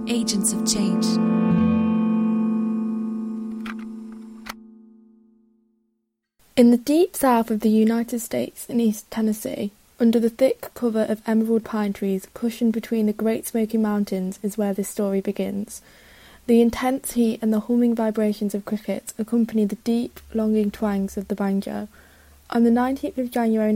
Agents of Change. In the deep south of the United States in East Tennessee, under the thick cover of emerald pine trees cushioned between the Great Smoky Mountains is where this story begins. The intense heat and the humming vibrations of crickets accompany the deep, longing twangs of the banjo. On the 19th of January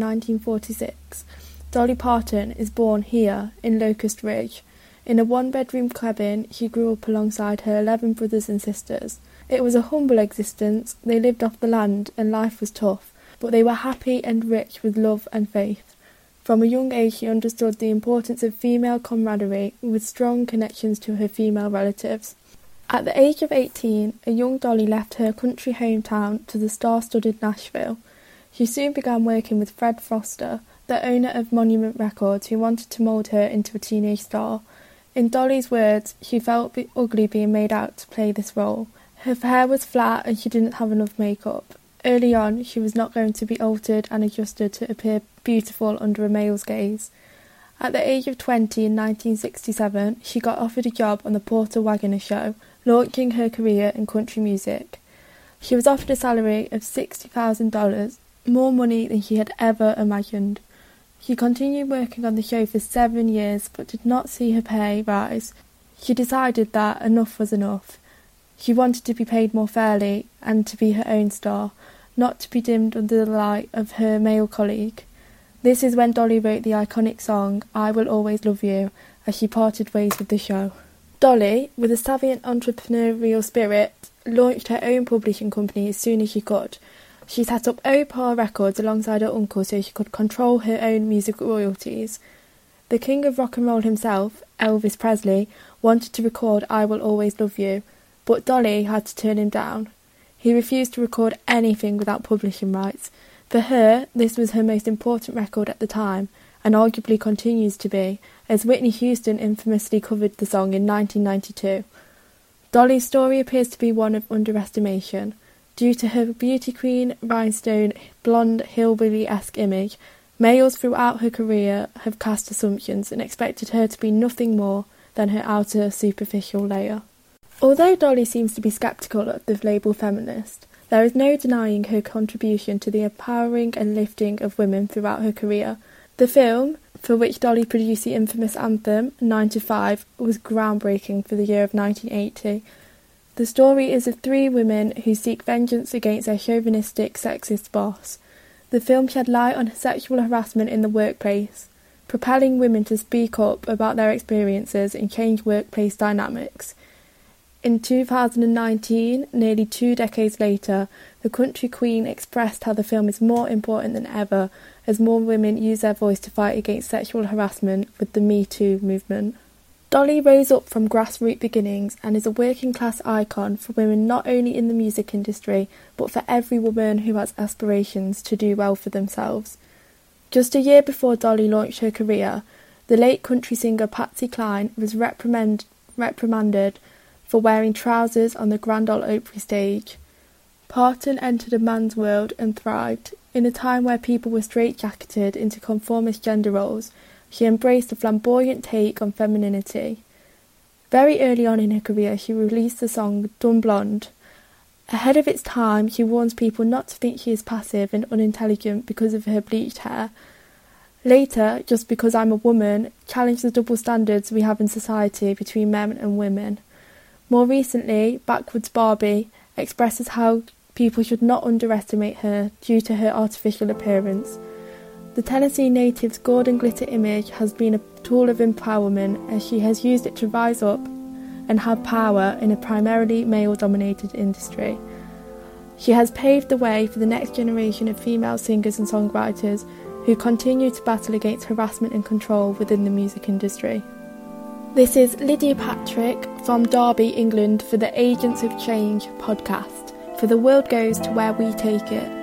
1946, Dolly Parton is born here in Locust Ridge. In a one-bedroom cabin, she grew up alongside her 11 brothers and sisters. It was a humble existence. They lived off the land and life was tough, but they were happy and rich with love and faith. From a young age she understood the importance of female camaraderie with strong connections to her female relatives. At the age of 18, a young Dolly left her country hometown to the star-studded Nashville. She soon began working with Fred Foster, the owner of Monument Records, who wanted to mould her into a teenage star. In Dolly's words, she felt ugly being made out to play this role. Her hair was flat and she didn't have enough makeup. Early on, she was not going to be altered and adjusted to appear beautiful under a male's gaze. At the age of 20 in 1967, she got offered a job on the Porter Wagoner Show, launching her career in country music. She was offered a salary of $60,000, more money than she had ever imagined. She continued working on the show for 7 years but did not see her pay rise. She decided that enough was enough. She wanted to be paid more fairly and to be her own star, not to be dimmed under the light of her male colleague. This is when Dolly wrote the iconic song I Will Always Love You as she parted ways with the show. Dolly, with a savvy and entrepreneurial spirit, launched her own publishing company as soon as she could. She set up Opar Records alongside her uncle so she could control her own music royalties. The king of rock and roll himself, Elvis Presley, wanted to record I Will Always Love You, but Dolly had to turn him down. He refused to record anything without publishing rights. For her, this was her most important record at the time, and arguably continues to be, as Whitney Houston infamously covered the song in 1992. Dolly's story appears to be one of underestimation. Due to her beauty queen, rhinestone, blonde, hillbilly-esque image, males throughout her career have cast assumptions and expected her to be nothing more than her outer superficial layer. Although Dolly seems to be sceptical of the label feminist, there is no denying her contribution to the empowering and lifting of women throughout her career. The film, for which Dolly produced the infamous anthem, 9 to 5, was groundbreaking for the year of 1980. The story is of 3 women who seek vengeance against their chauvinistic, sexist boss. The film shed light on sexual harassment in the workplace, propelling women to speak up about their experiences and change workplace dynamics. In 2019, nearly 2 decades later, the country queen expressed how the film is more important than ever as more women use their voice to fight against sexual harassment with the Me Too movement. Dolly rose up from grassroots beginnings and is a working-class icon for women not only in the music industry, but for every woman who has aspirations to do well for themselves. Just a year before Dolly launched her career, the late country singer Patsy Cline was reprimanded for wearing trousers on the Grand Ole Opry stage. Parton entered a man's world and thrived. In a time where people were straitjacketed into conformist gender roles, she embraced a flamboyant take on femininity. Very early on in her career, she released the song Dumb Blonde. Ahead of its time, she warns people not to think she is passive and unintelligent because of her bleached hair. Later, Just Because I'm a Woman challenged the double standards we have in society between men and women. More recently, Backwoods Barbie expresses how people should not underestimate her due to her artificial appearance. The Tennessee native's gold and glitter image has been a tool of empowerment as she has used it to rise up and have power in a primarily male-dominated industry. She has paved the way for the next generation of female singers and songwriters who continue to battle against harassment and control within the music industry. This is Lydia Patrick from Derby, England for the Agents of Change podcast, for the world goes to where we take it.